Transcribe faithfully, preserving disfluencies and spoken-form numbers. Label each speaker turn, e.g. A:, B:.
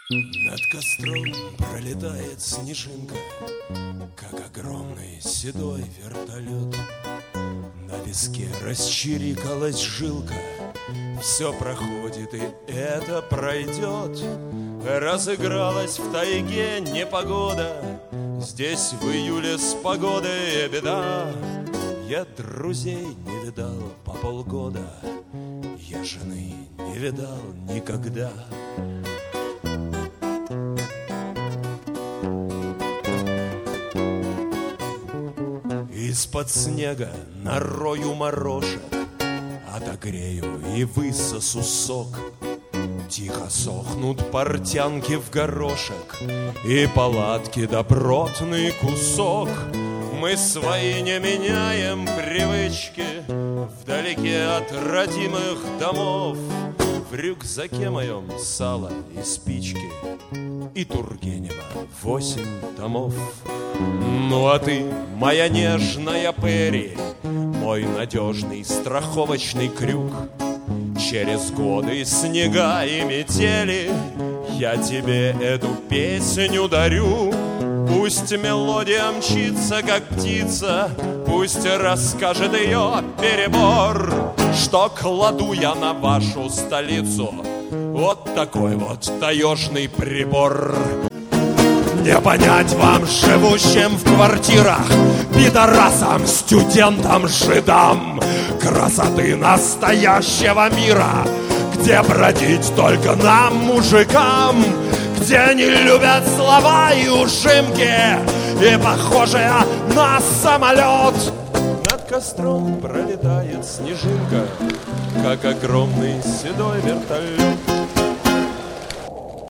A: Над костром пролетает снежинка, как огромный седой вертолет. На виске расчирикалась жилка, все проходит и это пройдет. Разыгралась в тайге непогода, здесь в июле с погодой беда. Я друзей не видал по полгода, я жены не видал никогда. Из-под снега нарою морожек, отогрею и высосу сок. Тихо сохнут портянки в горошек и палатки добротный кусок. Мы свои не меняем привычки вдалеке от родимых домов. В рюкзаке моем сало и спички и Тургенева восемь томов. Ну а ты, моя нежная Перри, мой надежный страховочный крюк. Через годы снега и метели я тебе эту песню дарю. Пусть мелодия мчится, как птица, пусть расскажет ее перебор, что кладу я на вашу столицу вот такой вот таежный прибор. Не понять вам, живущим в квартирах, пидорасам, студентам, жидам, красоты настоящего мира, где бродить только нам, мужикам, где не любят слова и ужимки, и похожие на самолет. Над костром пролетает снежинка, как огромный седой вертолет.